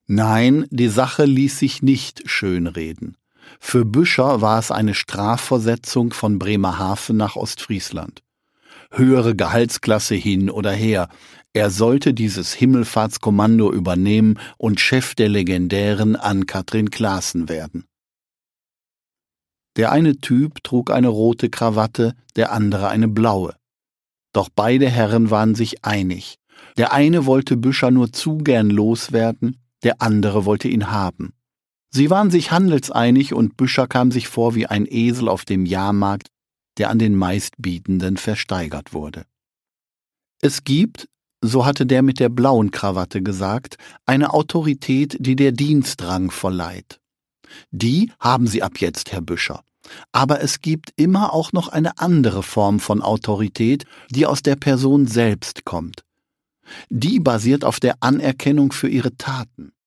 Nein, die Sache ließ sich nicht schönreden. Für Büscher war es eine Strafversetzung von Bremerhaven nach Ostfriesland. Höhere Gehaltsklasse hin oder her, er sollte dieses Himmelfahrtskommando übernehmen und Chef der legendären Ann-Kathrin Claßen werden. Der eine Typ trug eine rote Krawatte, der andere eine blaue. Doch beide Herren waren sich einig. Der eine wollte Büscher nur zu gern loswerden, der andere wollte ihn haben. Sie waren sich handelseinig und Büscher kam sich vor wie ein Esel auf dem Jahrmarkt, der an den Meistbietenden versteigert wurde. Es gibt, so hatte der mit der blauen Krawatte gesagt, eine Autorität, die der Dienstrang verleiht. Die haben Sie ab jetzt, Herr Büscher. Aber es gibt immer auch noch eine andere Form von Autorität, die aus der Person selbst kommt. Die basiert auf der Anerkennung für ihre Taten.